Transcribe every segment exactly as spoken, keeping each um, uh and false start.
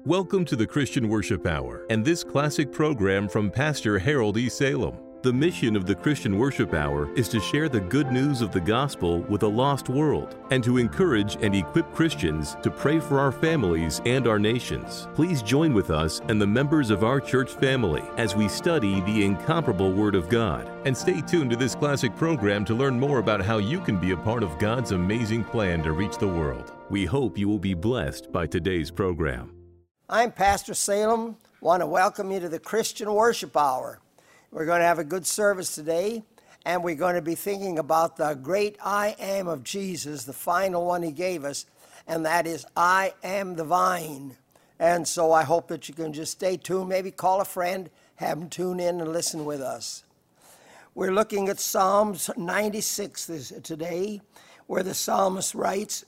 Welcome to the Christian Worship Hour and this classic program from Pastor Harold E. Salem. The mission of the Christian Worship Hour is to share the good news of the gospel with a lost world and to encourage and equip Christians to pray for our families and our nations. Please join with us and the members of our church family as we study the incomparable Word of God. And stay tuned to this classic program to learn more about how you can be a part of God's amazing plan to reach the world. We hope you will be blessed by today's program. I'm Pastor Salem. I want to welcome you to the Christian Worship Hour. We're going to have a good service today, and we're going to be thinking about the great I am of Jesus, the final one he gave us, and that is, I am the vine. And so I hope that you can just stay tuned, maybe call a friend, have them tune in and listen with us. We're looking at Psalms ninety-six this, today, where the psalmist writes,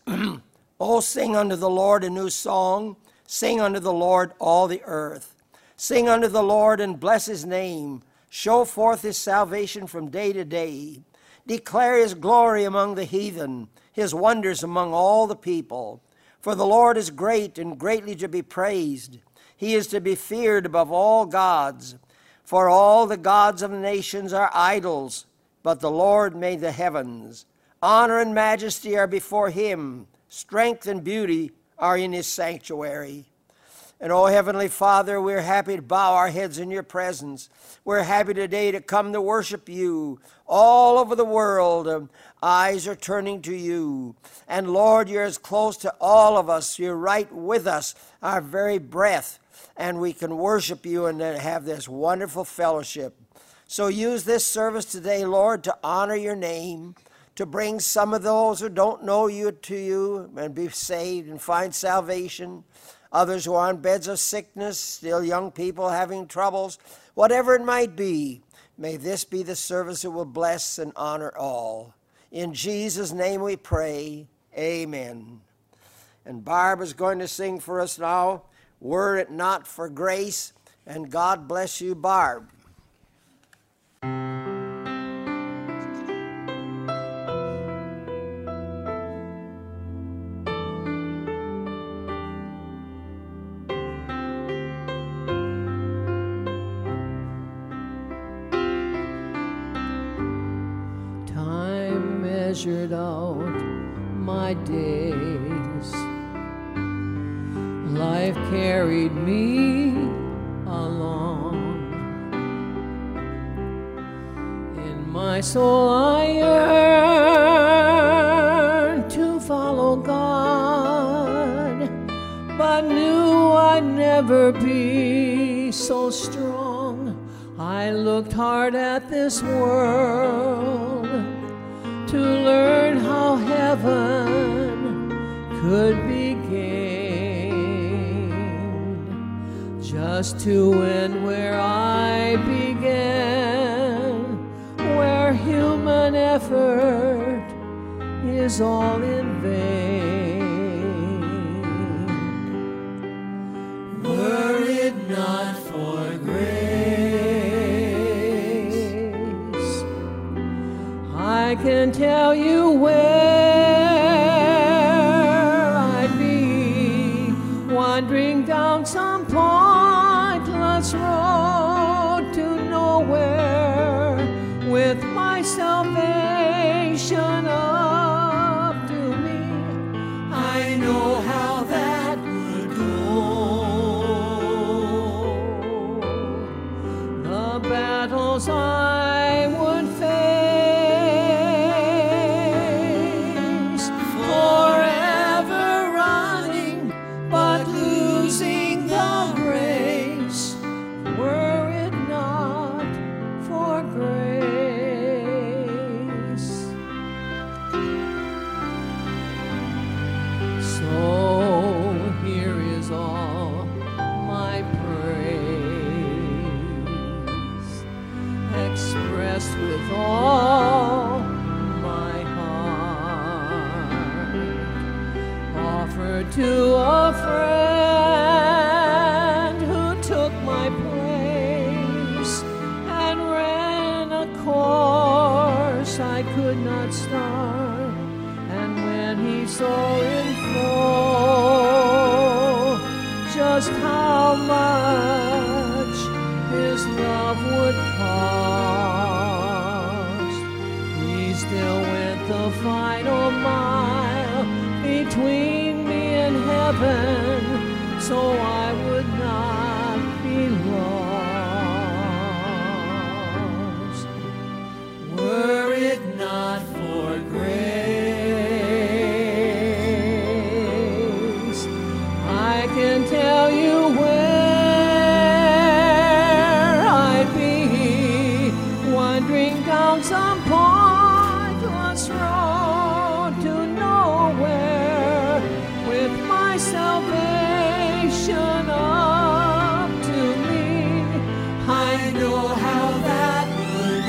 Oh, sing unto the Lord a new song, sing unto the Lord all the earth. Sing unto the Lord and bless his name. Show forth his salvation from day to day. Declare his glory among the heathen, his wonders among all the people. For the Lord is great and greatly to be praised. He is to be feared above all gods. For all the gods of the nations are idols, but the Lord made the heavens. Honor and majesty are before him. Strength and beauty are in his sanctuary. And, oh, Heavenly Father, we're happy to bow our heads in your presence. We're happy today to come to worship you. All over the world, um, eyes are turning to you. And, Lord, you're as close to all of us. You're right with us, our very breath. And we can worship you and then have this wonderful fellowship. So use this service today, Lord, to honor your name, to bring some of those who don't know you to you and be saved and find salvation. Others who are on beds of sickness, still young people having troubles, whatever it might be, may this be the service that will bless and honor all. In Jesus' name we pray, amen. And Barb is going to sing for us now, Were It Not for Grace, and God bless you, Barb. Measured out my days, life carried me along. In my soul I yearned to follow God, but knew I'd never be so strong. I looked hard at this world to learn how heaven could be gained, just to end where I began, where human effort is all in vain. Were it not for grace, I can tell you where I'd be, wandering down some pointless road to nowhere, with my salvation up to me. I know how that would go. The battles I would face, how much his love would cost, he still went the final mile between me and heaven, so I would not be lost. Were it not for grace, I can tell you where I'd be, wandering down some pointless road to nowhere, with my salvation up to me. I know how that would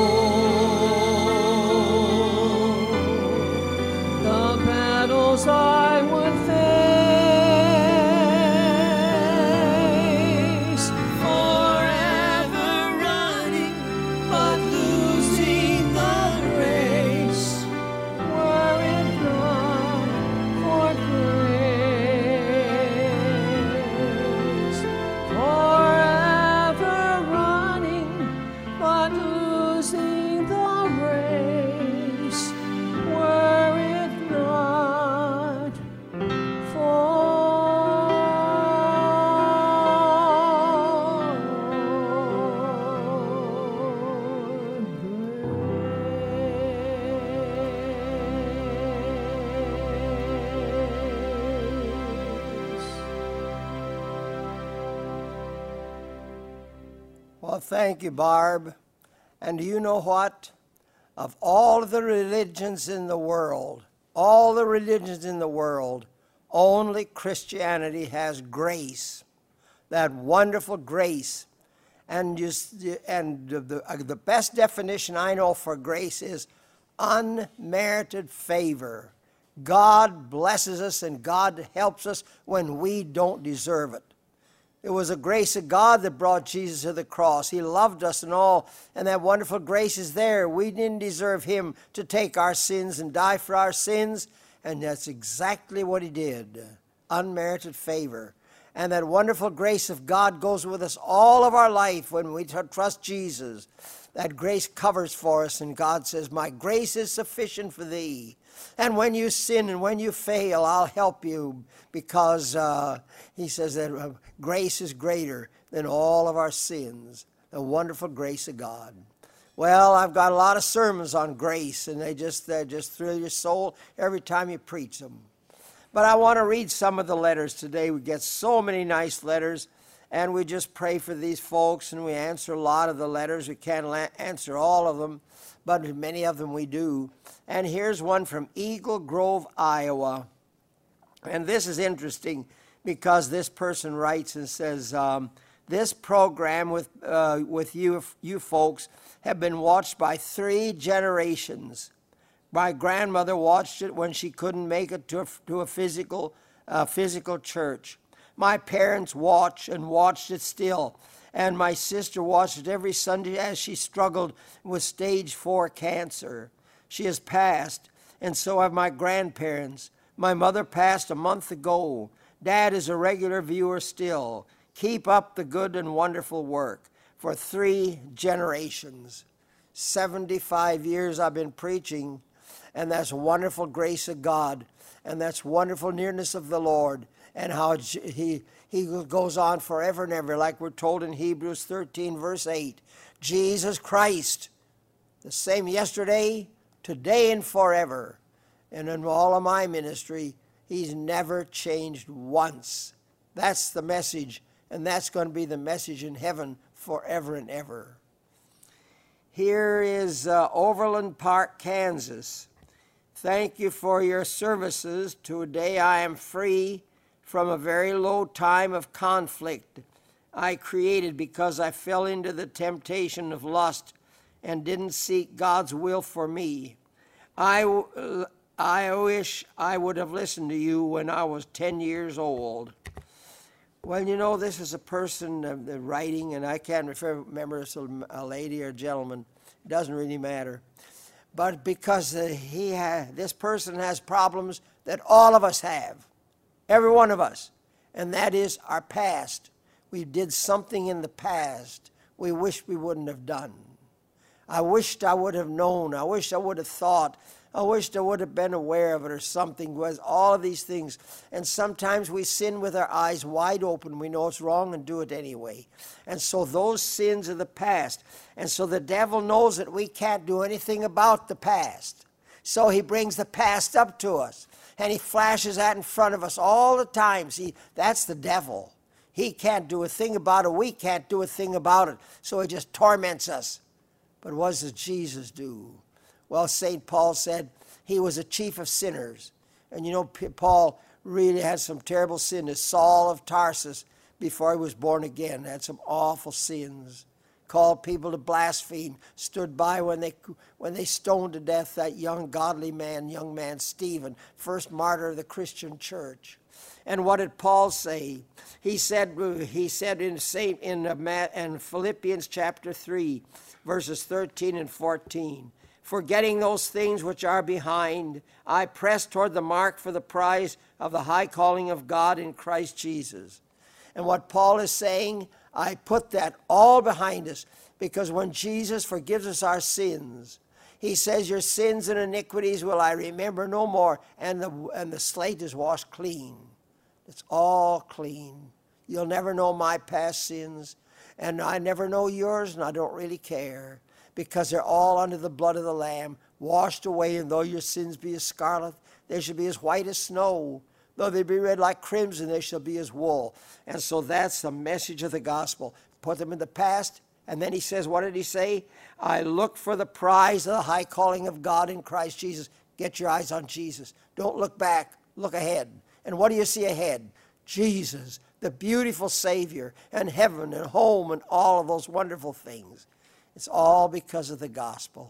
go. The battles I would face, forever running but losing the race, were it not for grace. Forever running but losing the race, were it not for grace. Well, thank you, Barb. And do you know what? Of all of the religions in the world, all the religions in the world, only Christianity has grace, that wonderful grace. And just and the, the best definition I know for grace is unmerited favor. God blesses us and God helps us when we don't deserve it. It was the grace of God that brought Jesus to the cross. He loved us and all, and that wonderful grace is there. We didn't deserve him to take our sins and die for our sins, and that's exactly what he did. Unmerited favor. And that wonderful grace of God goes with us all of our life when we trust Jesus. That grace covers for us, and God says, my grace is sufficient for thee. And when you sin and when you fail, I'll help you, because uh, he says that uh, grace is greater than all of our sins. The wonderful grace of God. Well, I've got a lot of sermons on grace, and they just, they just thrill your soul every time you preach them. But I want to read some of the letters today. We get so many nice letters, and we just pray for these folks, and we answer a lot of the letters. We can't la- answer all of them, but many of them we do. And here's one from Eagle Grove, Iowa. And this is interesting because this person writes and says, um, this program with uh, with you, you folks have been watched by three generations. My grandmother watched it when she couldn't make it to a, to a physical, uh, physical church. My parents watched and watched it still. And my sister watched it every Sunday as she struggled with stage four cancer. She has passed, and so have my grandparents. My mother passed a month ago. Dad is a regular viewer still. Keep up the good and wonderful work for three generations. seventy-five years I've been preaching, and that's wonderful grace of God, and that's wonderful nearness of the Lord, and how he, he goes on forever and ever, like we're told in Hebrews thirteen, verse eight. Jesus Christ, the same yesterday, today, and forever. And in all of my ministry, he's never changed once. That's the message, and that's going to be the message in heaven forever and ever. Here is uh, Overland Park, Kansas. Thank you for your services. Today I am free from a very low time of conflict I created because I fell into the temptation of lust and didn't seek God's will for me. I, I wish I would have listened to you when I was ten years old. Well, you know, this is a person uh, writing, and I can't remember if it's a lady or a gentleman. It doesn't really matter. But because uh, he ha- this person has problems that all of us have, every one of us. and that is our past. We did something in the past we wish we wouldn't have done. I wished I would have known. I wish I would have thought. I wished I would have been aware of it or something. Was all of these things. And sometimes we sin with our eyes wide open. We know it's wrong and do it anyway. And so those sins are the past. And so the devil knows that we can't do anything about the past. So he brings the past up to us. And he flashes that in front of us all the time. See, that's the devil. He can't do a thing about it. We can't do a thing about it. So he just torments us. But what does Jesus do? Well, Saint Paul said he was a chief of sinners. And you know, Paul really had some terrible sin. As Saul of Tarsus, before he was born again, had some awful sins. Called people to blaspheme. Stood by when they when they stoned to death that young godly man, young man Stephen, first martyr of the Christian church. And what did Paul say? He said he said in Saint in, in Philippians chapter three, verses thirteen and fourteen. Forgetting those things which are behind, I press toward the mark for the prize of the high calling of God in Christ Jesus. And what Paul is saying, I put that all behind us, because when Jesus forgives us our sins, he says, your sins and iniquities will I remember no more, and the, and the slate is washed clean. It's all clean. You'll never know my past sins, and I never know yours, and I don't really care. Because they're all under the blood of the Lamb, washed away, and though your sins be as scarlet, they shall be as white as snow. Though they be red like crimson, they shall be as wool. And so that's the message of the gospel. Put them in the past, and then he says, what did he say? I look for the prize of the high calling of God in Christ Jesus. Get your eyes on Jesus. Don't look back, look ahead. And what do you see ahead? Jesus, the beautiful Savior, and heaven, and home, and all of those wonderful things. It's all because of the gospel.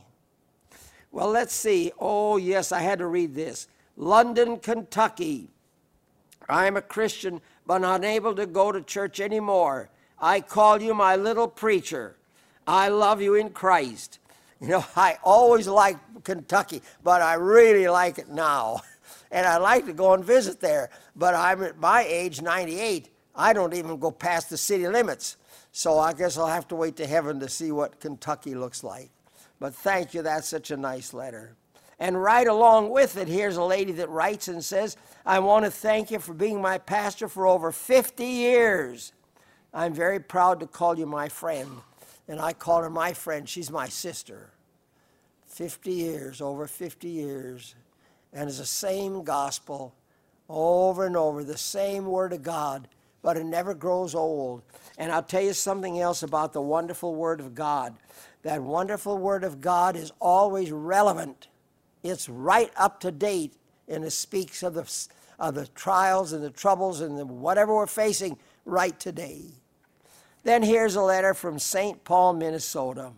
Well, let's see. Oh, yes, I had to read this. London, Kentucky. I'm a Christian, but unable to go to church anymore. I call you my little preacher. I love you in Christ. You know, I always liked Kentucky, but I really like it now. And I like to go and visit there. But I'm at my age, ninety-eight. I don't even go past the city limits. So I guess I'll have to wait to heaven to see what Kentucky looks like. But thank you, that's such a nice letter. And right along with it, here's a lady that writes and says, I want to thank you for being my pastor for over fifty years. I'm very proud to call you my friend. And I call her my friend. She's my sister. fifty years, over fifty years. And it's the same gospel over and over, the same word of God. But it never grows old. And I'll tell you something else about the wonderful Word of God. That wonderful Word of God is always relevant. It's right up to date, and it speaks of the, of the trials and the troubles and the whatever we're facing right today. Then here's a letter from Saint Paul, Minnesota.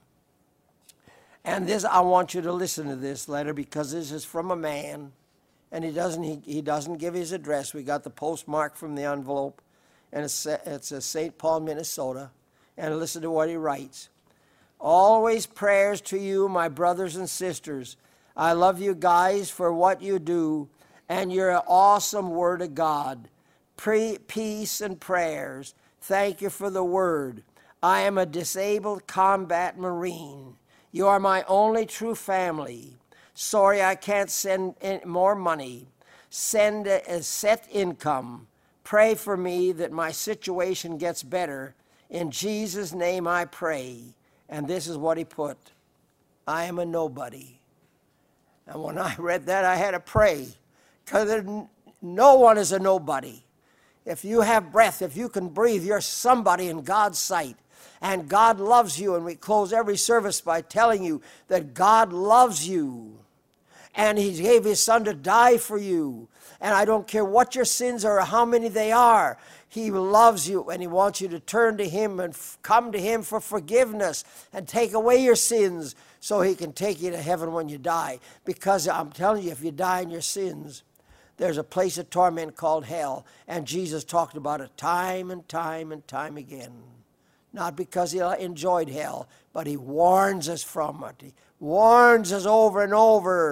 And this, I want you to listen to this letter, because this is from a man, and he doesn't, he, he doesn't give his address. We got the postmark from the envelope. And it's, it's a Saint Paul, Minnesota. And listen to what he writes. Always prayers to you, my brothers and sisters. I love you guys for what you do and your awesome word of God. Pre- peace and prayers. Thank you for the word. I am a disabled combat Marine. You are my only true family. Sorry I can't send in more money. Send a, a set income. Pray for me that my situation gets better. In Jesus' name I pray. And this is what he put. I am a nobody. And when I read that, I had to pray. Because no one is a nobody. If you have breath, if you can breathe, you're somebody in God's sight. And God loves you. And we close every service by telling you that God loves you. And he gave his son to die for you. And I don't care what your sins are or how many they are. He loves you, and he wants you to turn to him and f- come to him for forgiveness and take away your sins so he can take you to heaven when you die. Because I'm telling you, if you die in your sins, there's a place of torment called hell. And Jesus talked about it time and time and time again. Not because he enjoyed hell, but he warns us from it. He warns us over and over.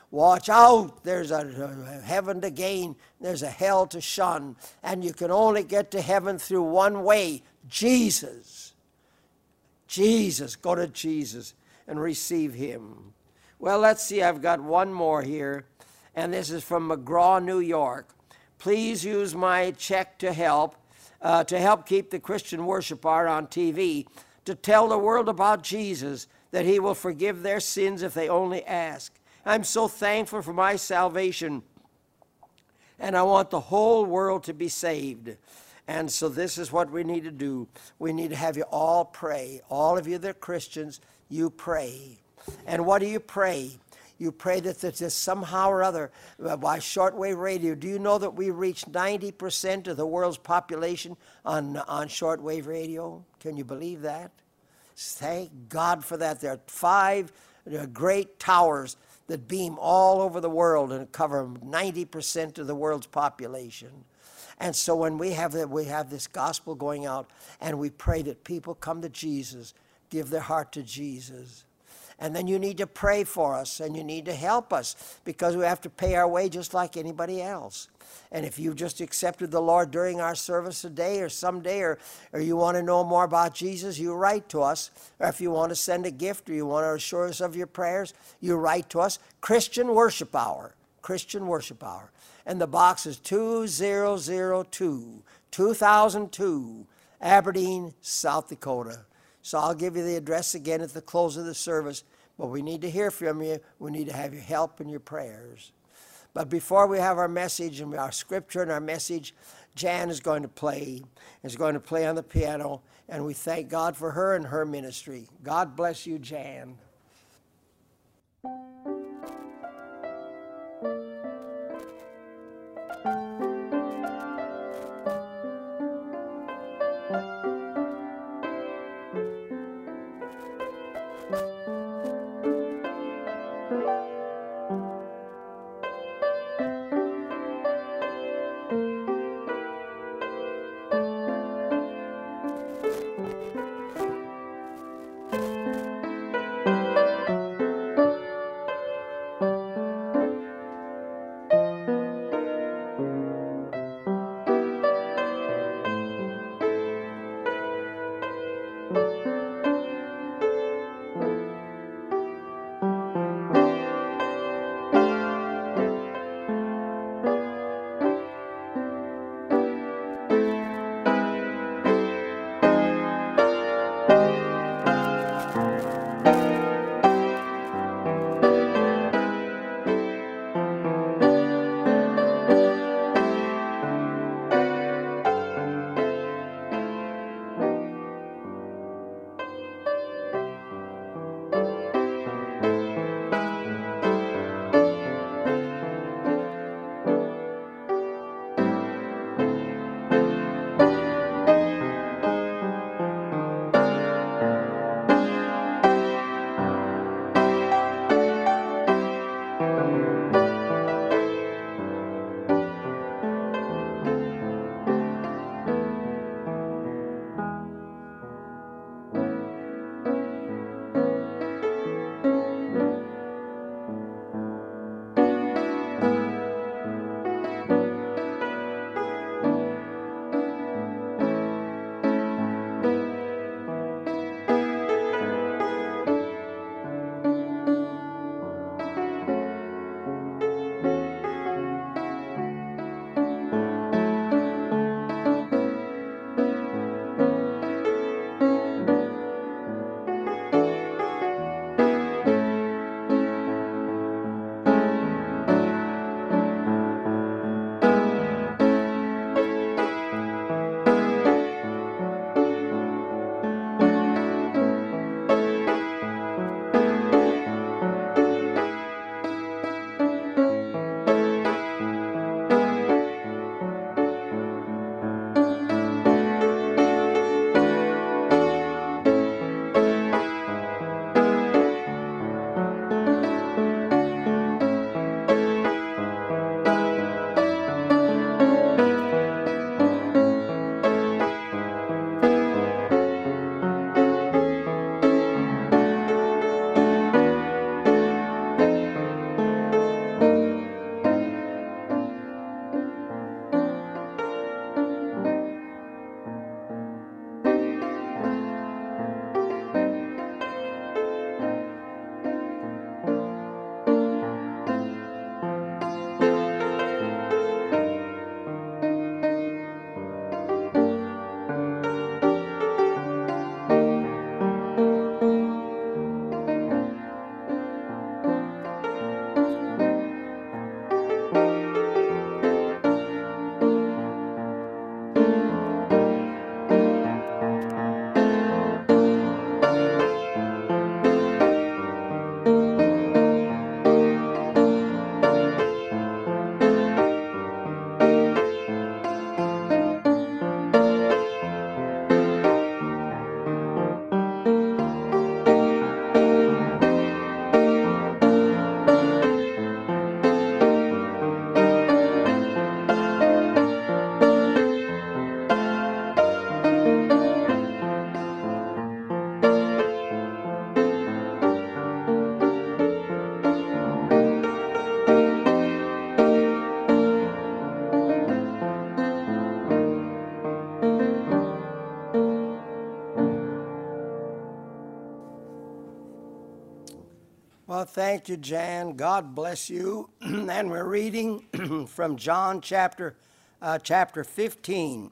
Watch out. There's a heaven to gain. There's a hell to shun. And you can only get to heaven through one way, Jesus. Jesus. Go to Jesus and receive him. Well, let's see. I've got one more here. And this is from McGraw, New York. Please use my check to help, uh, to help keep the Christian Worship Hour on T V, to tell the world about Jesus, that he will forgive their sins if they only ask. I'm so thankful for my salvation, and I want the whole world to be saved. And so this is what we need to do. We need to have you all pray. All of you that are Christians, you pray. And what do you pray? You pray that there's somehow or other, uh, by shortwave radio, do you know that we reach ninety percent of the world's population on, on shortwave radio? Can you believe that? Thank God for that. There are five uh, great towers that beam all over the world and cover ninety percent of the world's population. And so when we have that, we have this gospel going out, and we pray that people come to Jesus, give their heart to Jesus. And then you need to pray for us, and you need to help us, because we have to pay our way just like anybody else. And if you just accepted the Lord during our service today or someday, or, or you want to know more about Jesus, you write to us. Or if you want to send a gift, or you want to assure us of your prayers, you write to us. Christian Worship Hour. Christian Worship Hour. And the box is two thousand two, two thousand two, Aberdeen, South Dakota. So I'll give you the address again at the close of the service. But we need to hear from you. We need to have your help and your prayers. But before we have our message and our scripture and our message, Jan is going to play. Is going to play on the piano. And we thank God for her and her ministry. God bless you, Jan. Well, thank you, Jan. God bless you. And we're reading from John chapter uh, chapter fifteen.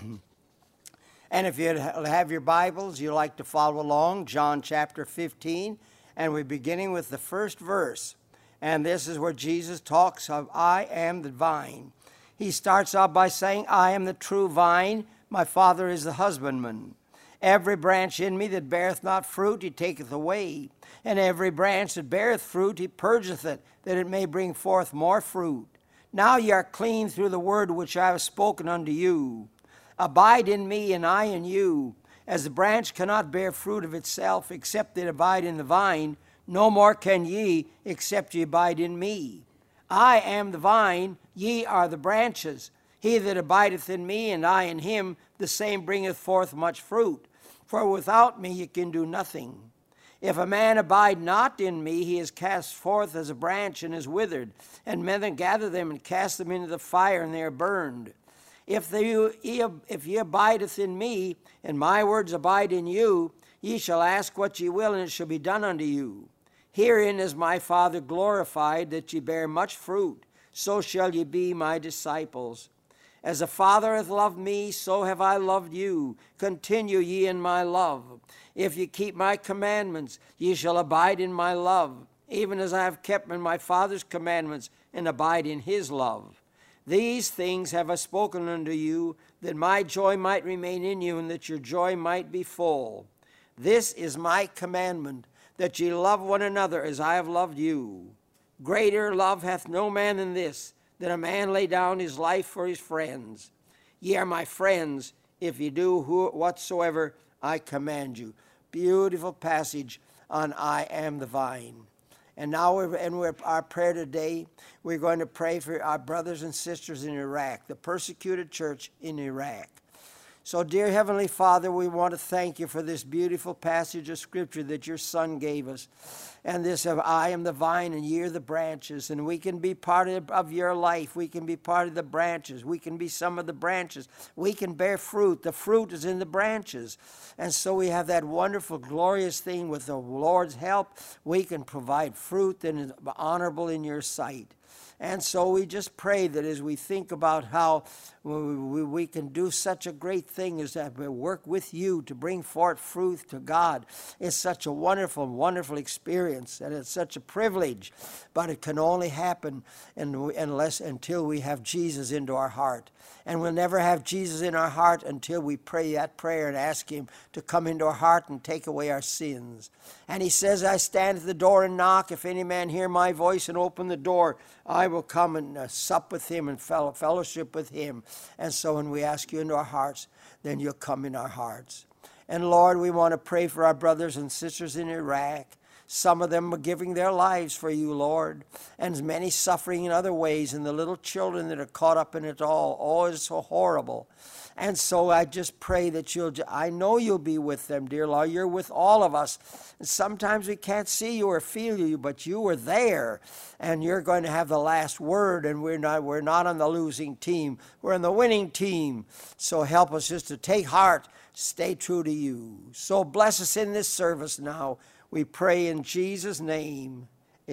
And if you have your Bibles, you like to follow along, John chapter fifteen, and we're beginning with the first verse. And this is where Jesus talks of, I am the vine. He starts out by saying, I am the true vine, my Father is the husbandman. Every branch in me that beareth not fruit, he taketh away. And every branch that beareth fruit, he purgeth it, that it may bring forth more fruit. Now ye are clean through the word which I have spoken unto you. Abide in me, and I in you. As the branch cannot bear fruit of itself, except it abide in the vine, no more can ye, except ye abide in me. I am the vine, ye are the branches. He that abideth in me, and I in him, the same bringeth forth much fruit. For without me ye can do nothing. If a man abide not in me, he is cast forth as a branch and is withered, and men then gather them and cast them into the fire, and they are burned. If, the, if ye abideth in me, and my words abide in you, ye shall ask what ye will, and it shall be done unto you. Herein is my Father glorified, that ye bear much fruit, so shall ye be my disciples. As the Father hath loved me, so have I loved you. Continue ye in my love. If ye keep my commandments, ye shall abide in my love, even as I have kept my Father's commandments, and abide in his love. These things have I spoken unto you, that my joy might remain in you, and that your joy might be full. This is my commandment, that ye love one another as I have loved you. Greater love hath no man than this, that a man lay down his life for his friends. Ye are my friends, if ye do whatsoever I command you. Beautiful passage on I am the vine. And now, we're, and we're, our prayer today, we're going to pray for our brothers and sisters in Iraq, the persecuted church in Iraq. So, dear Heavenly Father, we want to thank you for this beautiful passage of Scripture that your Son gave us. And this of I am the vine and ye are the branches. And we can be part of, of your life. We can be part of the branches. We can be some of the branches. We can bear fruit. The fruit is in the branches. And so we have that wonderful, glorious thing with the Lord's help. We can provide fruit that is honorable in your sight. And so we just pray that as we think about how we, we can do such a great thing as that we work with you to bring forth fruit to God. It's such a wonderful, wonderful experience, and it's such a privilege. But it can only happen in, unless until we have Jesus into our heart. And we'll never have Jesus in our heart until we pray that prayer and ask him to come into our heart and take away our sins. And he says, I stand at the door and knock. If any man hear my voice and open the door, I will come and uh, sup with him and fellow, fellowship with him. And so when we ask you into our hearts, then you'll come in our hearts. And Lord, we want to pray for our brothers and sisters in Iraq. Some of them are giving their lives for you, Lord, and many suffering in other ways, and the little children that are caught up in it all. Oh, it's so horrible. And so I just pray that you'll, I know you'll be with them, dear Lord. You're with all of us. And sometimes we can't see you or feel you, but you were there, and you're going to have the last word, and we're not, we're not on the losing team. We're on the winning team. So help us just to take heart, stay true to you. So bless us in this service now. We pray in Jesus' name,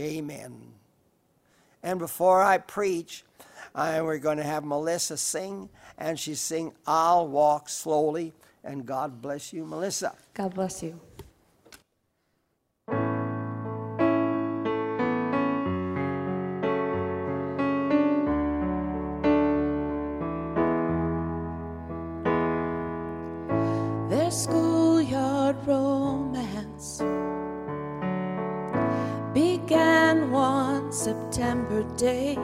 amen. And before I preach, I, we're going to have Melissa sing, and she's sing, I'll Walk Slowly. And God bless you, Melissa. God bless you. Their schoolyard romance began one September day.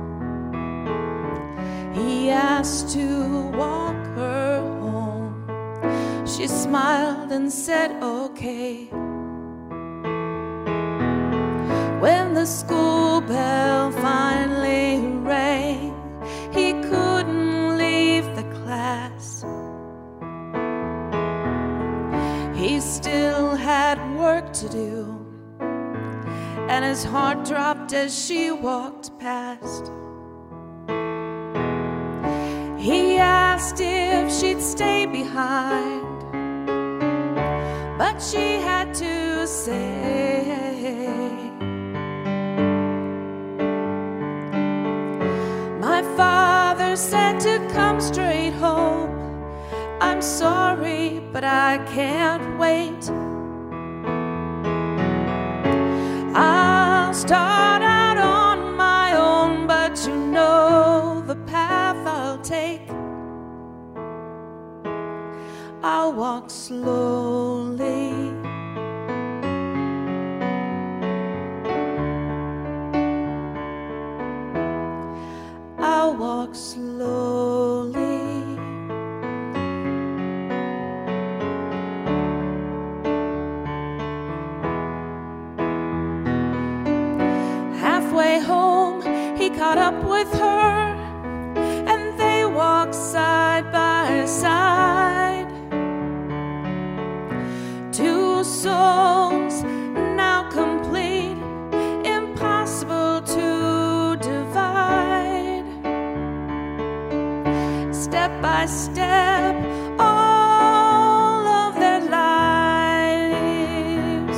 He asked to walk her home. She smiled and said, okay. When the school bell finally rang, he couldn't leave the class. He still had work to do, and his heart dropped as she walked past. He asked if she'd stay behind, but she had to say, said to come straight home. I'm sorry, but I can't wait. I'll start out on my own, but you know the path I'll take. I'll walk slowly. I'll walk slowly. Halfway home, he caught up with her, and they walked side by side. Two souls now complete, impossible to divide. Step by step, all of their lives.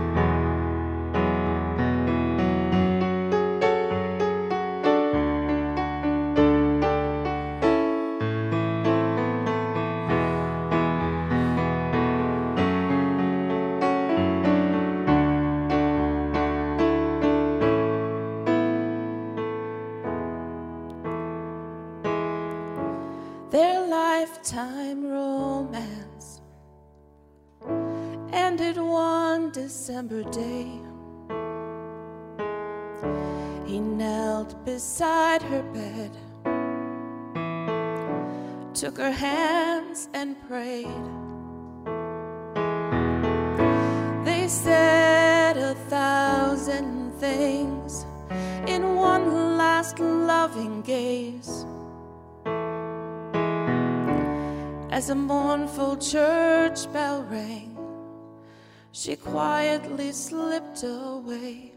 Their lifetime romance ended one December day. He knelt beside her bed, took her hands and prayed. They said a thousand things in one last loving gaze. As a mournful church bell rang, she quietly slipped away.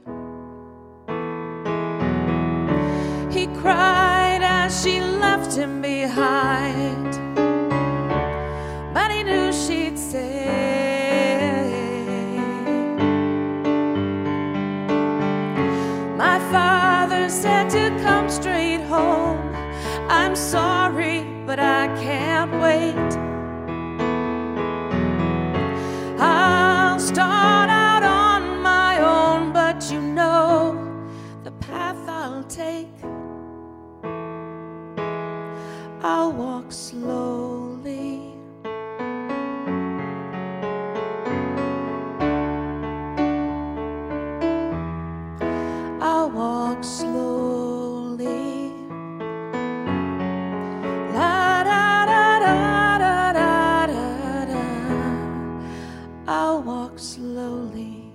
He cried as she left him behind, but he knew she'd say, my father said to come straight home. I'm sorry, but I can't wait. I'll start out on my own, but you know the path I'll take. I'll walk slowly. I'll walk slowly. La da da da da da da da. I'll walk slowly.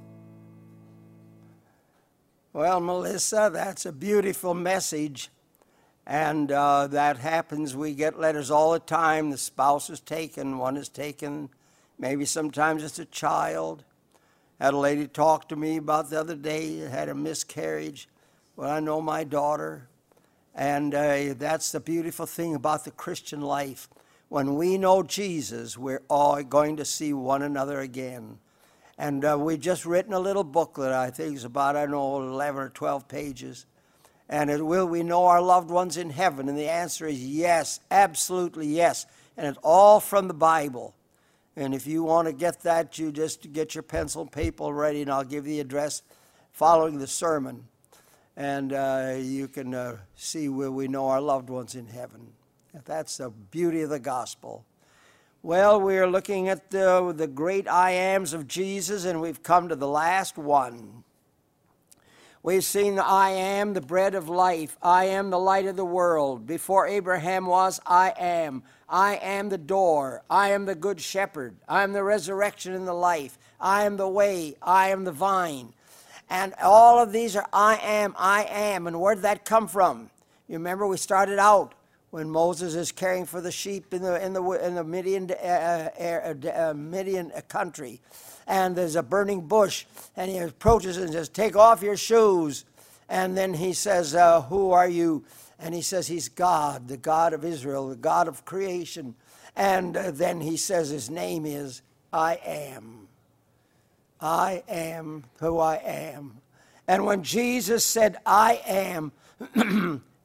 Well, Melissa, that's a beautiful message. And uh, that happens. We get letters all the time. The spouse is taken, one is taken. Maybe sometimes it's a child. Had a lady talk to me about the other day, had a miscarriage. Well, I know my daughter. And uh, that's the beautiful thing about the Christian life. When we know Jesus, we're all going to see one another again. And uh, we've just written a little booklet, I think it's about, I don't know, eleven or twelve pages. And it will we know our loved ones in heaven? And the answer is yes, absolutely yes. And it's all from the Bible. And if you want to get that, you just get your pencil and paper ready, and I'll give the address following the sermon. And uh, you can uh, see where we know our loved ones in heaven. That's the beauty of the gospel. Well, we are looking at the, the great I ams of Jesus, and we've come to the last one. We've seen the I am, the bread of life. I am the light of the world. Before Abraham was, I am. I am the door. I am the good shepherd. I am the resurrection and the life. I am the way. I am the vine. And all of these are I am, I am. And where did that come from? You remember we started out when Moses is caring for the sheep in the in the in the Midian uh, uh, uh, Midian country, and there's a burning bush, and he approaches and says, "Take off your shoes." And then he says, uh, "Who are you?" And he says, "He's God, the God of Israel, the God of creation." And uh, then he says, his name is I am. I am who I am. And when Jesus said, "I am,"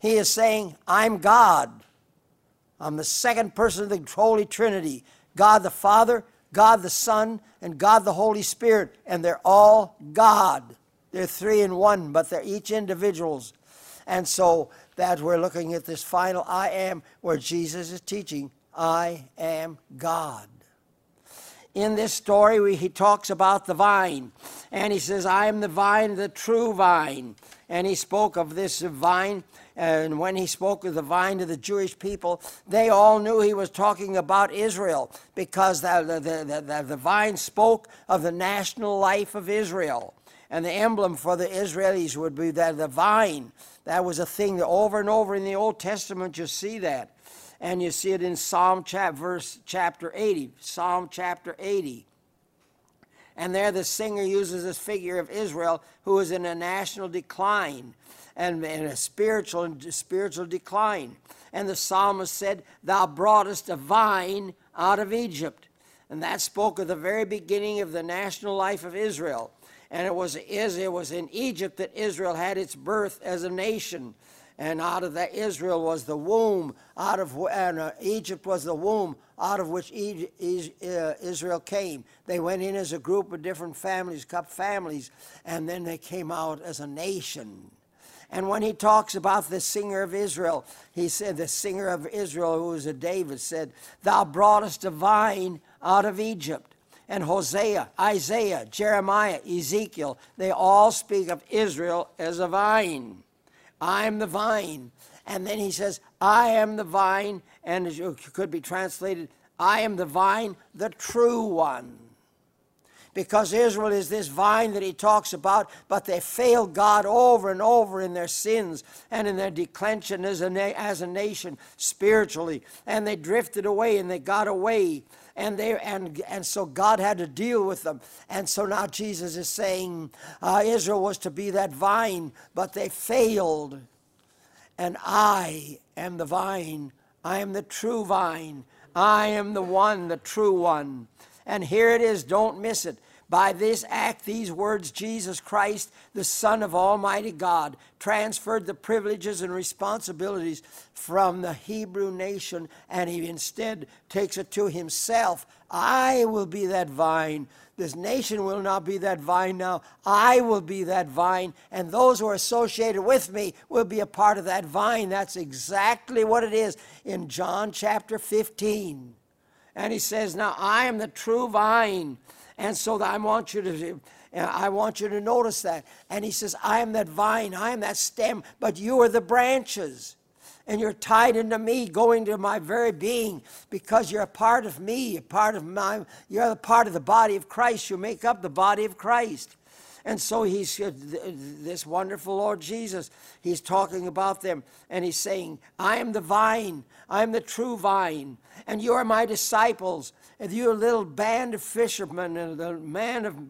He is saying, I'm God. I'm the second person of the Holy Trinity. God the Father, God the Son, and God the Holy Spirit. And they're all God. They're three in one, but they're each individuals. And so that we're looking at this final I am, where Jesus is teaching, I am God. In this story, we, he talks about the vine. And he says, I am the vine, the true vine. And he spoke of this vine. And when he spoke of the vine to the Jewish people, they all knew he was talking about Israel, because the, the, the, the, the vine spoke of the national life of Israel. And the emblem for the Israelis would be that the vine. That was a thing that over and over in the Old Testament you see that. And you see it in Psalm chap, verse chapter eighty. Psalm chapter eighty. And there the singer uses this figure of Israel, who is in a national decline and in a spiritual, spiritual decline. And the psalmist said, Thou broughtest a vine out of Egypt. And that spoke of the very beginning of the national life of Israel. And it was, it was in Egypt that Israel had its birth as a nation. And out of that, Israel was the womb, out of and uh, Egypt was the womb out of which e- e- uh, Israel came. They went in as a group of different families, couple families, and then they came out as a nation. And when he talks about the singer of Israel, he said, the singer of Israel, who was a David, said, Thou broughtest a vine out of Egypt. And Hosea, Isaiah, Jeremiah, Ezekiel, they all speak of Israel as a vine. I am the vine. And then he says, I am the vine, and it could be translated, I am the vine, the true one. Because Israel is this vine that he talks about, but they failed God over and over in their sins and in their declension as a, na- as a nation spiritually. And they drifted away and they got away. And they and and so God had to deal with them. And so now Jesus is saying uh, Israel was to be that vine, but they failed. And I am the vine. I am the true vine. I am the one, the true one. And here it is, don't miss it. By this act, these words, Jesus Christ, the Son of Almighty God, transferred the privileges and responsibilities from the Hebrew nation, and he instead takes it to himself. I will be that vine. This nation will not be that vine now. I will be that vine, and those who are associated with me will be a part of that vine. That's exactly what it is in John chapter fifteen. And he says, now I am the true vine. And so I want you to I want you to notice that. And he says, I am that vine, I am that stem, but you are the branches. And you're tied into me, going to my very being, because you're a part of me, a part of my, you're a part of the body of Christ. You make up the body of Christ. And so he's, this wonderful Lord Jesus, he's talking about them, and he's saying, I am the vine, I am the true vine, and you are my disciples, and you're a little band of fishermen, and the man of,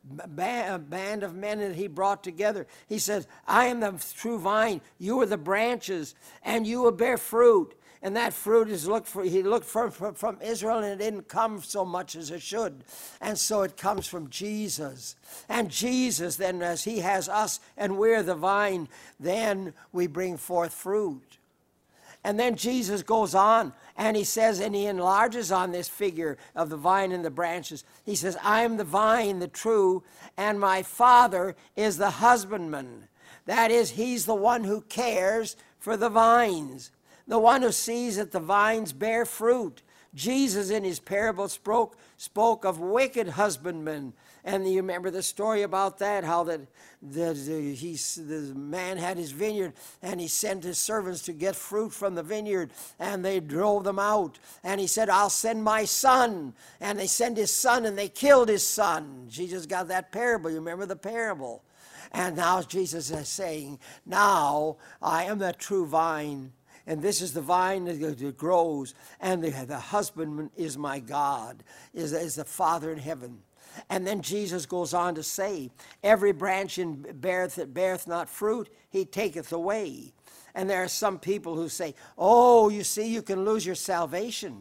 band of men that he brought together. He says, I am the true vine, you are the branches, and you will bear fruit. And that fruit is looked for, he looked for, for from Israel, and it didn't come so much as it should. And so it comes from Jesus. And Jesus, then, as he has us and we're the vine, then we bring forth fruit. And then Jesus goes on, and he says, and he enlarges on this figure of the vine and the branches. He says, I am the vine, the true, and my Father is the husbandman. That is, he's the one who cares for the vines. The one who sees that the vines bear fruit. Jesus in his parable spoke, spoke of wicked husbandmen. And you remember the story about that, how that the, the, he, the man had his vineyard, and he sent his servants to get fruit from the vineyard, and they drove them out. And he said, I'll send my son. And they sent his son, and they killed his son. Jesus got that parable. You remember the parable. And now Jesus is saying, now I am the true vine. And this is the vine that grows, and the, the husbandman is my God, is, is the Father in heaven. And then Jesus goes on to say, every branch in beareth that beareth not fruit, he taketh away. And there are some people who say, oh, you see, you can lose your salvation.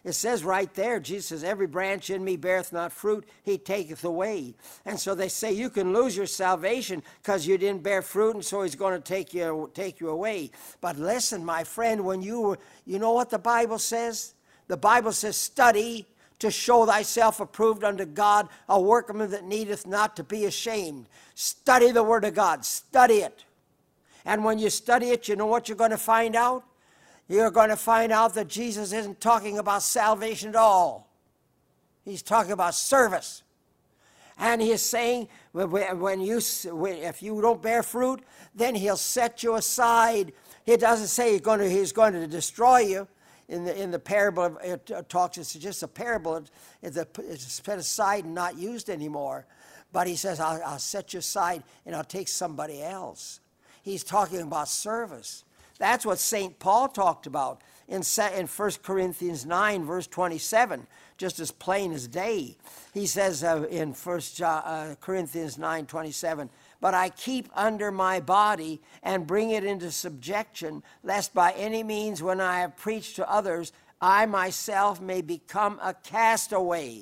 It says right there, Jesus says, every branch in me beareth not fruit, he taketh away. And so they say you can lose your salvation because you didn't bear fruit, and so he's going to take you, take you away. But listen, my friend, when you, you know what the Bible says? The Bible says, study to show thyself approved unto God, a workman that needeth not to be ashamed. Study the Word of God. Study it. And when you study it, you know what you're going to find out? You're going to find out that Jesus isn't talking about salvation at all. He's talking about service. And he is saying, when you, if you don't bear fruit, then he'll set you aside. He doesn't say he's going to, he's going to destroy you. In the, in the parable, it talks, it's just a parable. It's, a, it's set aside and not used anymore. But he says, I'll, I'll set you aside and I'll take somebody else. He's talking about service. That's what Saint Paul talked about in, in First Corinthians nine, verse twenty-seven, just as plain as day. He says uh, in First uh, Corinthians nine, twenty-seven, but I keep under my body and bring it into subjection, lest by any means when I have preached to others, I myself may become a castaway.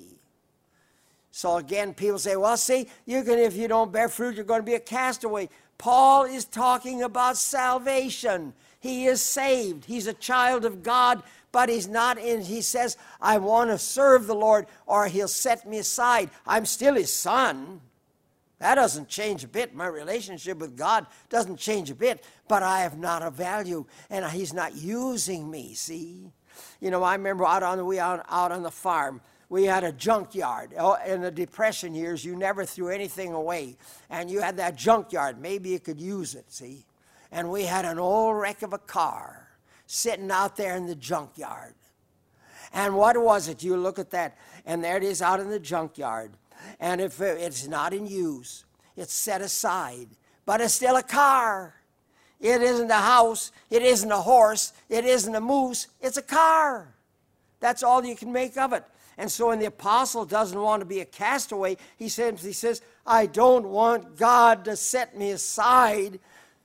So again, people say, well, see, you can, if you don't bear fruit, you're going to be a castaway. Paul is talking about salvation. He is saved. He's a child of God, but he's not in, he says, I want to serve the Lord, or he'll set me aside. I'm still his son. That doesn't change a bit. My relationship with God doesn't change a bit, but I have not a value, and he's not using me, see? You know, I remember out on the, we out, out on the farm, we had a junkyard. In the Depression years, you never threw anything away, and you had that junkyard. Maybe you could use it, see? And we had an old wreck of a car sitting out there in the junkyard. And what was it? You look at that, and there it is out in the junkyard. And if it's not in use, it's set aside, but it's still a car. It isn't a house. It isn't a horse. It isn't a moose. It's a car. That's all you can make of it. And so when the apostle doesn't want to be a castaway, he says, he says, I don't want God to set me aside,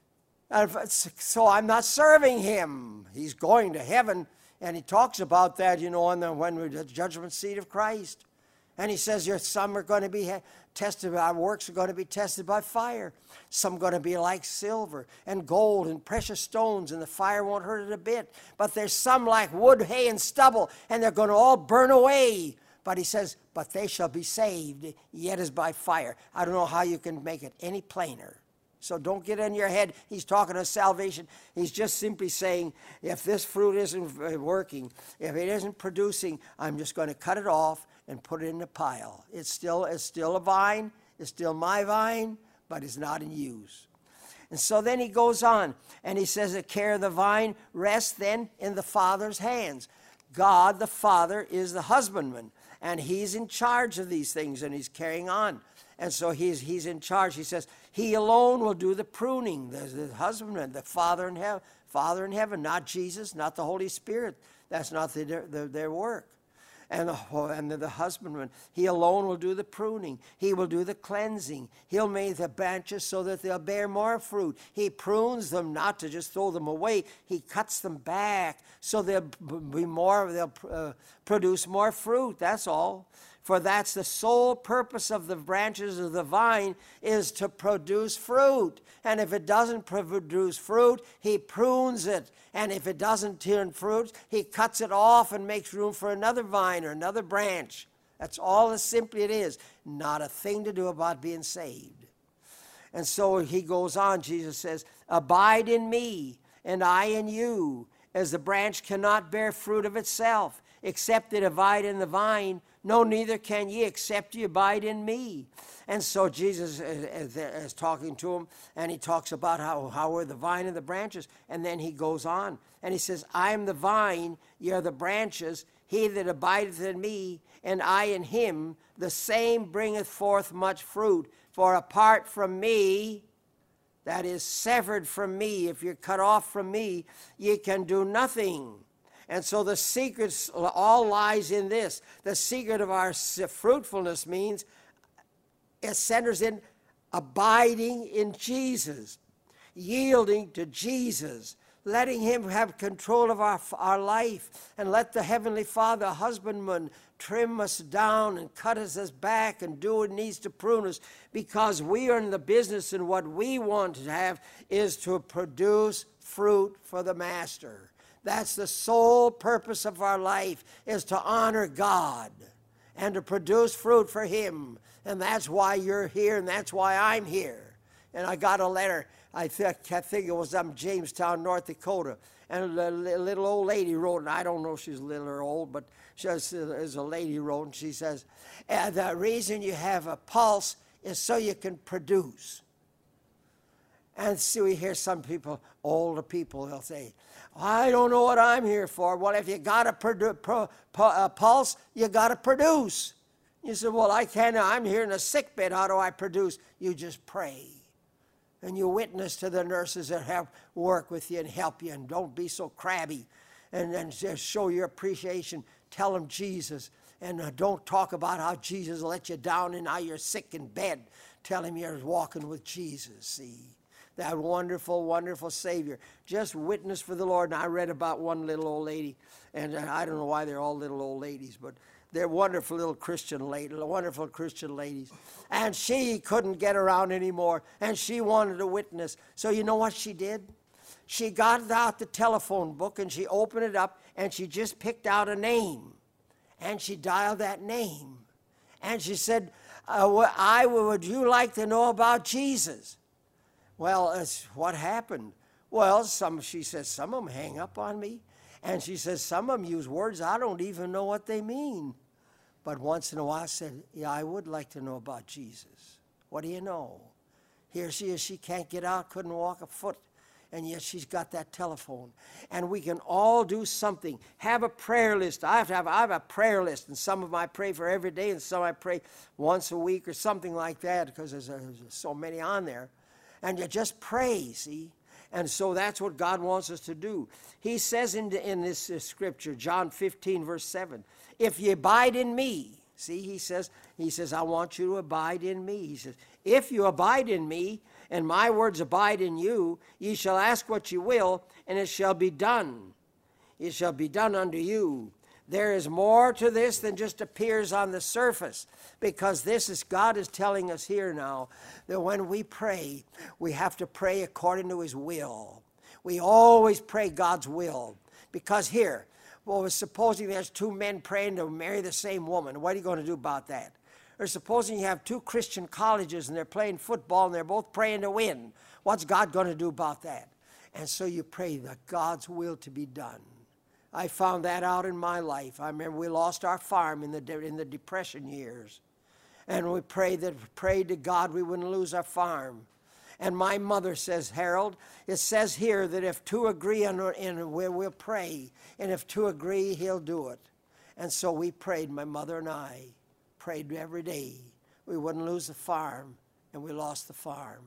so I'm not serving him. He's going to heaven, and he talks about that, you know, on the, when we're at the judgment seat of Christ. And he says, your some are going to be tested, our works are going to be tested by fire. Some are going to be like silver and gold and precious stones, and the fire won't hurt it a bit. But there's some like wood, hay, and stubble, and they're going to all burn away. But he says, but they shall be saved, yet as by fire. I don't know how you can make it any plainer. So don't get in your head, he's talking of salvation. He's just simply saying, if this fruit isn't working, if it isn't producing, I'm just going to cut it off and put it in the pile. It's still, it's still a vine, it's still my vine, but it's not in use. And so then he goes on, and he says, the care of the vine rests then in the Father's hands. God, the Father, is the husbandman, and he's in charge of these things, and he's carrying on. And so he's, he's in charge. He says, he alone will do the pruning, the, the husbandman, the Father in, heaven, Father in heaven, not Jesus, not the Holy Spirit. That's not the, the, their work. And, the, and the, the husbandman, he alone will do the pruning. He will do the cleansing. He'll make the branches so that they'll bear more fruit. He prunes them not to just throw them away. He cuts them back so they'll be more, they'll uh, produce more fruit. That's all. For that's the sole purpose of the branches of the vine, is to produce fruit. And if it doesn't produce fruit, he prunes it. And if it doesn't turn fruit, he cuts it off and makes room for another vine or another branch. That's all as simply it is. Not a thing to do about being saved. And so he goes on, Jesus says, abide in me, and I in you, as the branch cannot bear fruit of itself, except it abide in the vine. No, neither can ye, except ye abide in me. And so Jesus is, is talking to him, and he talks about how, how we're the vine and the branches. And then he goes on, and he says, I am the vine, ye are the branches. He that abideth in me, and I in him, the same bringeth forth much fruit. For apart from me, that is severed from me, if you're cut off from me, ye can do nothing. And so the secret all lies in this. The secret of our fruitfulness means it centers in abiding in Jesus, yielding to Jesus, letting him have control of our, our life, and let the Heavenly Father, husbandman, trim us down and cut us back and do what needs to prune us, because we are in the business, and what we want to have is to produce fruit for the Master. That's the sole purpose of our life, is to honor God and to produce fruit for him. And that's why you're here, and that's why I'm here. And I got a letter, I think, I think it was from Jamestown, North Dakota, and a little old lady wrote, and I don't know if she's little or old, but she was, there's a lady wrote, and she says, and the reason you have a pulse is so you can produce. And so we hear some people, older people, they'll say, I don't know what I'm here for. Well, if you got a, produ- pro, pu- a pulse, you got to produce. You say, well, I can't, I'm here in a sick bed, how do I produce? You just pray. And you witness to the nurses that have work with you and help you, and don't be so crabby. And then just show your appreciation. Tell them Jesus. And uh, don't talk about how Jesus let you down and how you're sick in bed. Tell him you're walking with Jesus, see. That wonderful, wonderful Savior. Just witness for the Lord. And I read about one little old lady, and I don't know why they're all little old ladies, but they're wonderful little Christian ladies, wonderful Christian ladies. And she couldn't get around anymore, and she wanted to witness. So you know what she did? She got out the telephone book, and she opened it up, and she just picked out a name. And she dialed that name. And she said, uh, I, would you like to know about Jesus? Well, it's what happened. Well, some she says, some of them hang up on me. And she says, some of them use words I don't even know what they mean. But once in a while I said, yeah, I would like to know about Jesus. What do you know? Here she is, she can't get out, couldn't walk a foot. And yet she's got that telephone. And we can all do something. Have a prayer list. I have to have, I have a prayer list. And some of them I pray for every day, and some I pray once a week or something like that, because there's, there's so many on there. And you just pray, see? And so that's what God wants us to do. He says in, in this uh, scripture, John fifteen, verse seven, if ye abide in me, see, he says, he says, I want you to abide in me. He says, if you abide in me, and my words abide in you, ye shall ask what you will, and it shall be done. It shall be done unto you. There is more to this than just appears on the surface, because this is, God is telling us here now that when we pray, we have to pray according to his will. We always pray God's will, because here, well, supposing there's two men praying to marry the same woman, what are you going to do about that? Or supposing you have two Christian colleges and they're playing football and they're both praying to win, what's God going to do about that? And so you pray that God's will to be done. I found that out in my life. I remember we lost our farm in the de- in the Depression years. And we prayed that prayed to God we wouldn't lose our farm. And my mother says, Harold, it says here that if two agree, on, in, we'll, we'll pray. And if two agree, he'll do it. And so we prayed, my mother and I prayed every day. We wouldn't lose the farm, and we lost the farm.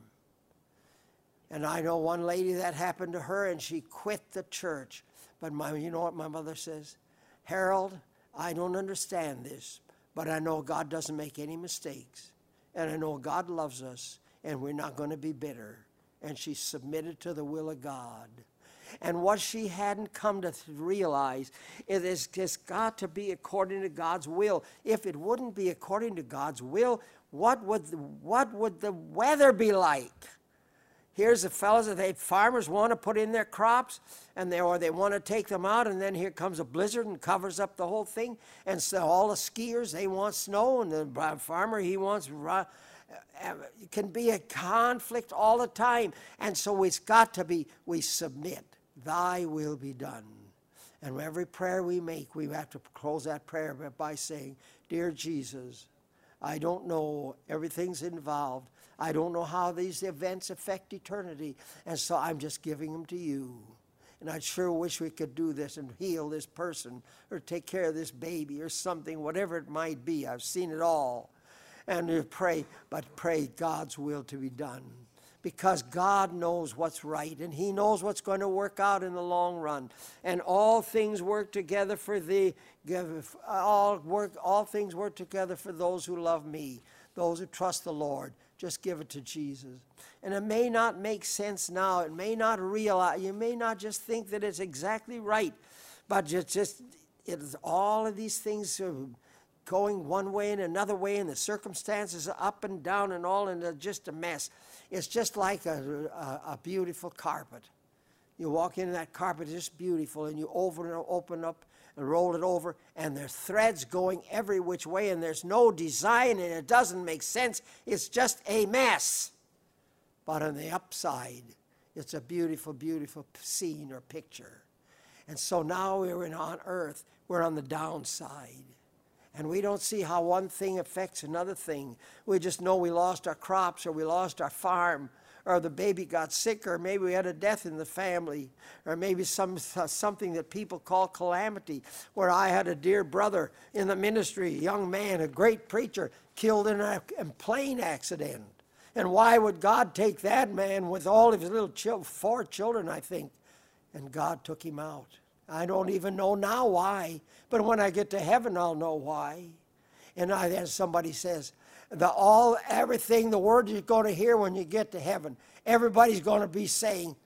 And I know one lady that happened to her, and she quit the church. But my, you know what my mother says? Harold, I don't understand this, but I know God doesn't make any mistakes. And I know God loves us, and we're not going to be bitter. And she submitted to the will of God. And what she hadn't come to realize is it's got to be according to God's will. If it wouldn't be according to God's will, what would the, what would the weather be like? Here's the fellows that they farmers want to put in their crops, and they or they want to take them out, and then here comes a blizzard and covers up the whole thing. And so all the skiers, they want snow, and the farmer, he wants. It can be a conflict all the time, and so it's got to be. We submit. Thy will be done. And every prayer we make, we have to close that prayer by saying, Dear Jesus, I don't know, everything's involved. I don't know how these events affect eternity, and so I'm just giving them to you. And I sure wish we could do this and heal this person or take care of this baby or something, whatever it might be. I've seen it all. And you pray, but pray God's will to be done. Because God knows what's right, and he knows what's going to work out in the long run. And all things work together for thee. All, work, all things work together for those who love me, those who trust the Lord. Just give it to Jesus. And it may not make sense now. It may not realize, you may not just think that it's exactly right, but just, just it's all of these things are going one way and another way, and the circumstances are up and down and all, and they're just a mess. It's just like a, a, a beautiful carpet. You walk into that carpet, it's just beautiful, and you open it, open up and roll it over, and there's threads going every which way, and there's no design, and it doesn't make sense. It's just a mess. But on the upside, it's a beautiful, beautiful scene or picture. And so now we're in, on earth, we're on the downside. And we don't see how one thing affects another thing. We just know we lost our crops, or we lost our farm, or the baby got sick, or maybe we had a death in the family, or maybe some uh, something that people call calamity, where I had a dear brother in the ministry, a young man, a great preacher, killed in a, a plane accident. And why would God take that man with all of his little chil- four children, I think, and God took him out? I don't even know now why, but when I get to heaven, I'll know why. And I, as somebody says, the all everything, the word you're going to hear when you get to heaven, everybody's going to be saying,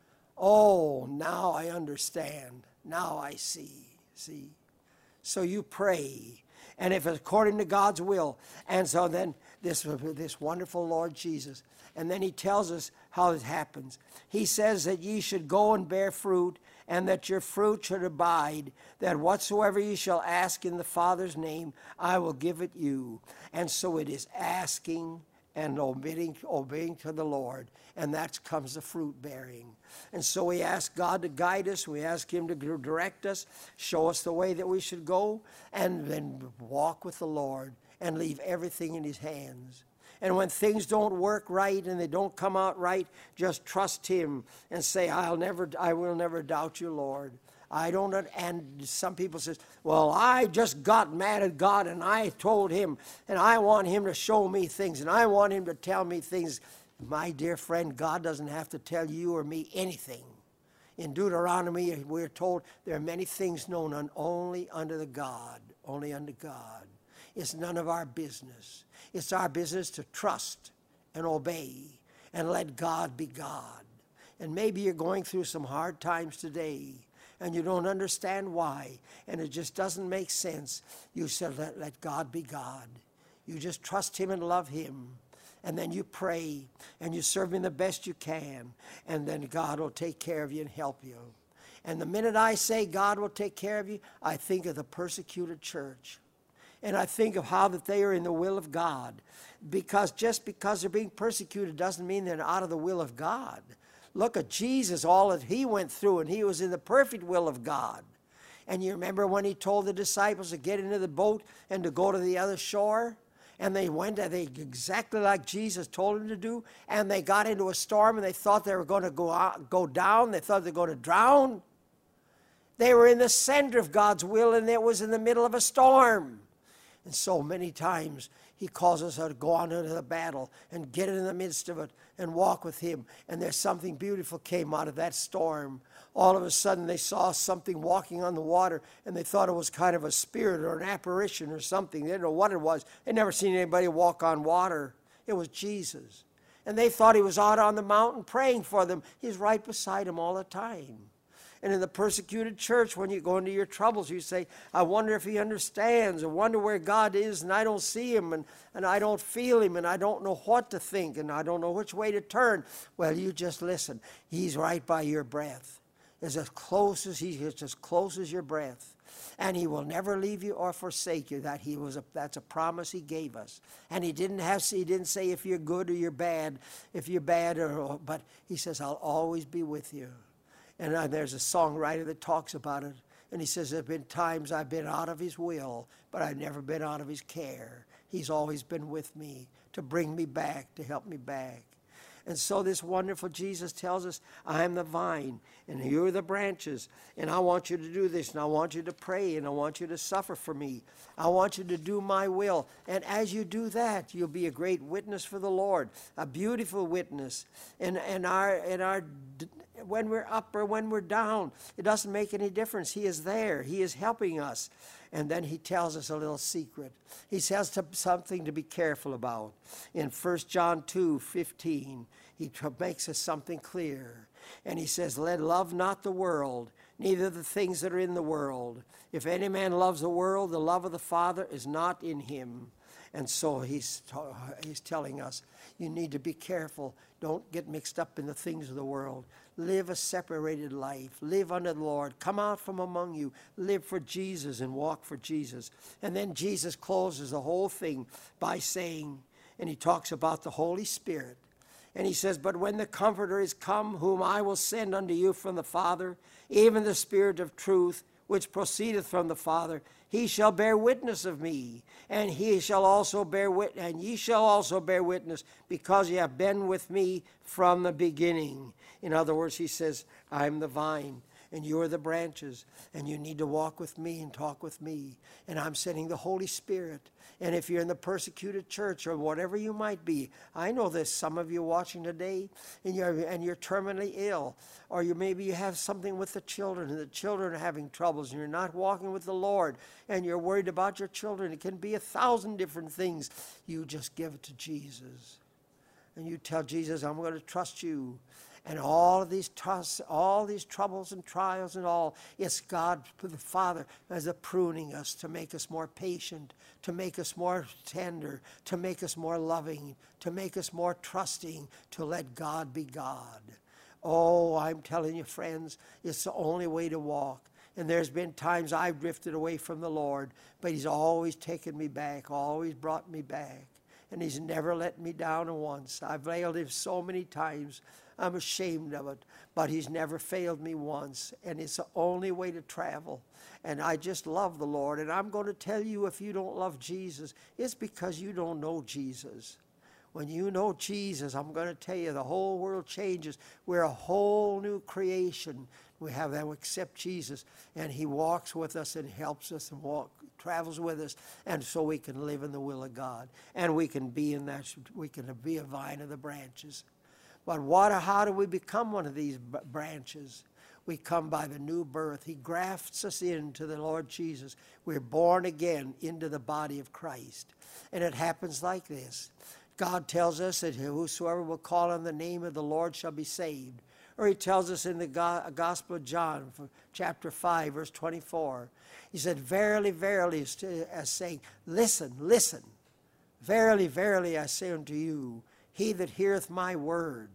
oh, now I understand. Now I see. See? So you pray. And if it's according to God's will. And so then this, this wonderful Lord Jesus. And then he tells us how it happens. He says that ye should go and bear fruit, and that your fruit should abide, that whatsoever ye shall ask in the Father's name, I will give it you. And so it is asking and obeying, obeying to the Lord, and that comes the fruit bearing. And so we ask God to guide us, we ask him to direct us, show us the way that we should go, and then walk with the Lord and leave everything in his hands. And when things don't work right and they don't come out right, just trust him and say, I'll never, I will never doubt you, Lord. I don't, and some people say, well, I just got mad at God and I told him, and I want him to show me things, and I want him to tell me things. My dear friend, God doesn't have to tell you or me anything. In Deuteronomy, we're told there are many things known only unto the God, only unto God. It's none of our business. It's our business to trust and obey and let God be God. And maybe you're going through some hard times today and you don't understand why, and it just doesn't make sense. You said, let, let God be God. You just trust him and love him. And then you pray and you serve him the best you can, and then God will take care of you and help you. And the minute I say God will take care of you, I think of the persecuted church. And I think of how that they are in the will of God. Because just because they're being persecuted doesn't mean they're out of the will of God. Look at Jesus, all that he went through, and he was in the perfect will of God. And you remember when he told the disciples to get into the boat and to go to the other shore? And they went they, exactly like Jesus told them to do. And they got into a storm, and they thought they were going to go, out, go down. They thought they were going to drown. They were in the center of God's will, and it was in the middle of a storm. And so many times he calls us to go on into the battle and get in the midst of it and walk with him. And there's something beautiful came out of that storm. All of a sudden they saw something walking on the water, and they thought it was kind of a spirit or an apparition or something. They didn't know what it was. They'd never seen anybody walk on water. It was Jesus. And they thought he was out on the mountain praying for them. He's right beside them all the time. And in the persecuted church, when you go into your troubles, you say, I wonder if he understands. I wonder where God is, and I don't see him, and, and I don't feel him, and I don't know what to think, and I don't know which way to turn. Well, you just listen. He's right by your breath. It's as close as he is, as close as your breath. And he will never leave you or forsake you. That he was a, that's a promise he gave us. And he didn't have he didn't say if you're good or you're bad, if you're bad or but he says, I'll always be with you. And uh, there's a songwriter that talks about it. And he says, there have been times I've been out of his will, but I've never been out of his care. He's always been with me to bring me back, to help me back. And so this wonderful Jesus tells us, I am the vine, and you are the branches. And I want you to do this, and I want you to pray, and I want you to suffer for me. I want you to do my will. And as you do that, you'll be a great witness for the Lord, a beautiful witness. And, and our, and our when we're up or when we're down. It doesn't make any difference. He is there. He is helping us. And then he tells us a little secret. He says to, something to be careful about. In First John two fifteen, he t- makes us something clear. And he says, let love not the world, neither the things that are in the world. If any man loves the world, the love of the Father is not in him. And so he's, he's telling us, you need to be careful. Don't get mixed up in the things of the world. Live a separated life. Live under the Lord. Come out from among you. Live for Jesus and walk for Jesus. And then Jesus closes the whole thing by saying, and he talks about the Holy Spirit. And he says, but when the Comforter is come, whom I will send unto you from the Father, even the Spirit of truth, which proceedeth from the Father, he shall bear witness of me, and he shall also bear wit- and ye shall also bear witness, because ye have been with me from the beginning. In other words, he says, I'm the vine, and you are the branches, and you need to walk with me and talk with me. And I'm sending the Holy Spirit. And if you're in the persecuted church or whatever you might be, I know there's some of you watching today, and you're, and you're terminally ill, or you maybe you have something with the children, and the children are having troubles, and you're not walking with the Lord, and you're worried about your children. It can be a thousand different things. You just give it to Jesus. And you tell Jesus, I'm going to trust you. And all of these trusts, all these troubles and trials and all, it's God the Father as a pruning us to make us more patient, to make us more tender, to make us more loving, to make us more trusting, to let God be God. Oh, I'm telling you, friends, it's the only way to walk. And there's been times I've drifted away from the Lord, but he's always taken me back, always brought me back. And he's never let me down once. I've failed him so many times. I'm ashamed of it, but he's never failed me once, and it's the only way to travel. And I just love the Lord, and I'm going to tell you, if you don't love Jesus, it's because you don't know Jesus. When you know Jesus, I'm going to tell you, the whole world changes. We're a whole new creation. We have that, we accept Jesus, and he walks with us and helps us and walk, travels with us, and so we can live in the will of God, and we can be in that, we can be a vine of the branches. But what, how do we become one of these branches? We come by the new birth. He grafts us into the Lord Jesus. We're born again into the body of Christ. And it happens like this. God tells us that whosoever will call on the name of the Lord shall be saved. Or he tells us in the Gospel of John, chapter five, verse twenty-four. He said, verily, verily, as saying, listen, listen. Verily, verily, I say unto you, he that heareth my word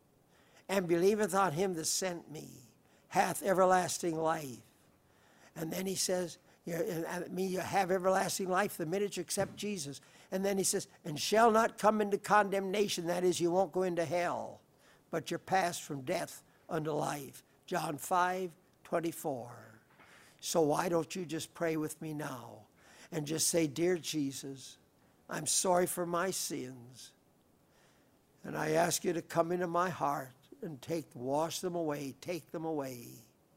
and believeth on him that sent me hath everlasting life. And then he says, you you have everlasting life the minute you accept Jesus. And then he says, and shall not come into condemnation. That is, you won't go into hell, but you're passed from death unto life. John five twenty-four. So why don't you just pray with me now and just say, dear Jesus, I'm sorry for my sins. And I ask you to come into my heart and take, wash them away, take them away.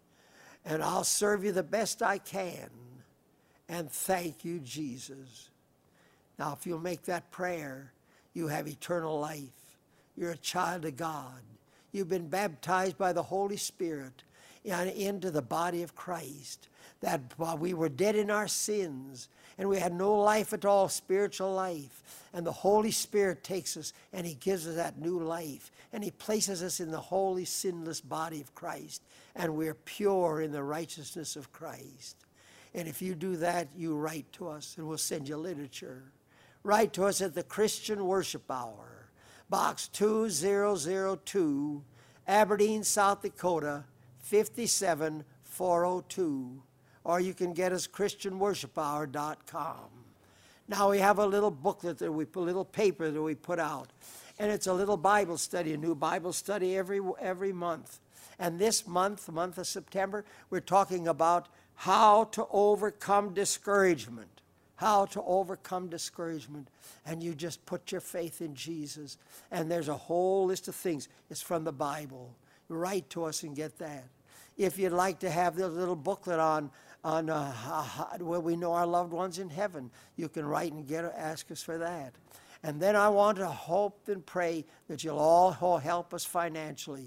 And I'll serve you the best I can. And thank you, Jesus. Now, if you'll make that prayer, you have eternal life. You're a child of God. You've been baptized by the Holy Spirit into the body of Christ. That while we were dead in our sins, and we had no life at all, spiritual life, and the Holy Spirit takes us and he gives us that new life, and he places us in the holy, sinless body of Christ, and we're pure in the righteousness of Christ. And if you do that, you write to us, and we'll send you literature. Write to us at the Christian Worship Hour, Box two thousand two, Aberdeen, South Dakota, fifty-seven four oh two. Or you can get us Christian Worship Hour dot com. Now we have a little booklet, that we, a little paper that we put out. And it's a little Bible study, a new Bible study every, every month. And this month, the month of September, we're talking about how to overcome discouragement. How to overcome discouragement. And you just put your faith in Jesus. And there's a whole list of things. It's from the Bible. Write to us and get that. If you'd like to have this little booklet on, on uh, how, where we know our loved ones in heaven, you can write and get ask us for that. And then I want to hope and pray that you'll all help us financially.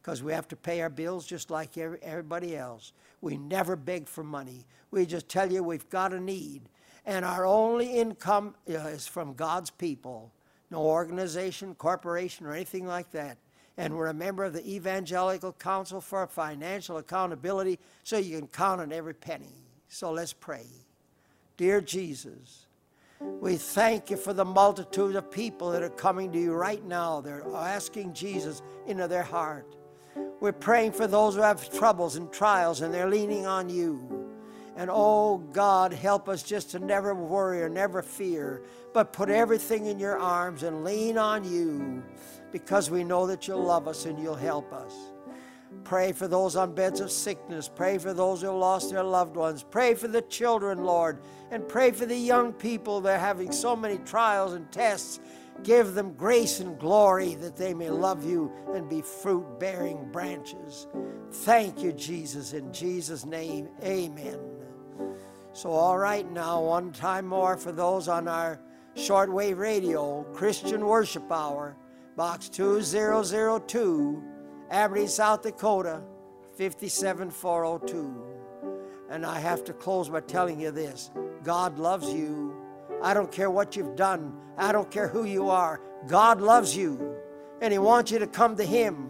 because we have to pay our bills just like every, everybody else. We never beg for money. We just tell you we've got a need. And our only income uh, is from God's people. No organization, corporation, or anything like that. And we're a member of the Evangelical Council for Financial Accountability, so you can count on every penny. So let's pray. Dear Jesus, we thank you for the multitude of people that are coming to you right now. They're asking Jesus into their heart. We're praying for those who have troubles and trials, and they're leaning on you. And oh God, help us just to never worry or never fear, but put everything in your arms and lean on you, because we know that you'll love us and you'll help us. Pray for those on beds of sickness. Pray for those who have lost their loved ones. Pray for the children, Lord. And pray for the young people that are having so many trials and tests. Give them grace and glory that they may love you and be fruit-bearing branches. Thank you, Jesus. In Jesus' name, amen. So all right, now, one time more for those on our shortwave radio, Christian Worship Hour, Box two thousand two, Aberdeen, South Dakota, five seven four oh two. And I have to close by telling you this. God loves you. I don't care what you've done. I don't care who you are. God loves you. And He wants you to come to Him.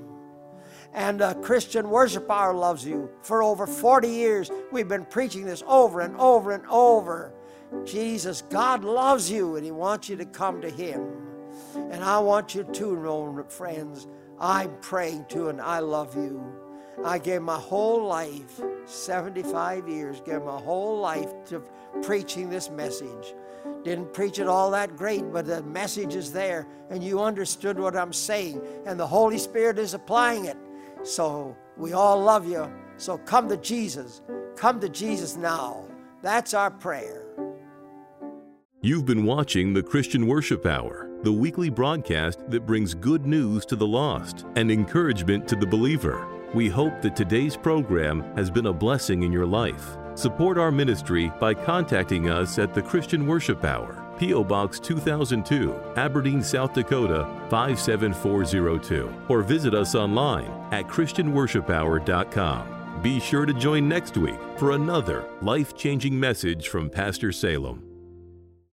And uh, Christian Worship Hour loves you. For over forty years, we've been preaching this over and over and over. Jesus, God loves you, and He wants you to come to Him. And I want you to know, friends, I'm praying too, and I love you. I gave my whole life, seventy-five years, gave my whole life to preaching this message. Didn't preach it all that great, but the message is there, and you understood what I'm saying, and the Holy Spirit is applying it. So we all love you. So come to Jesus. Come to Jesus now. That's our prayer. You've been watching the Christian Worship Hour, the weekly broadcast that brings good news to the lost and encouragement to the believer. We hope that today's program has been a blessing in your life. Support our ministry by contacting us at the Christian Worship Hour, P O Box two thousand two, Aberdeen, South Dakota, five seven four oh two, or visit us online at christian worship hour dot com. Be sure to join next week for another life-changing message from Pastor Salem.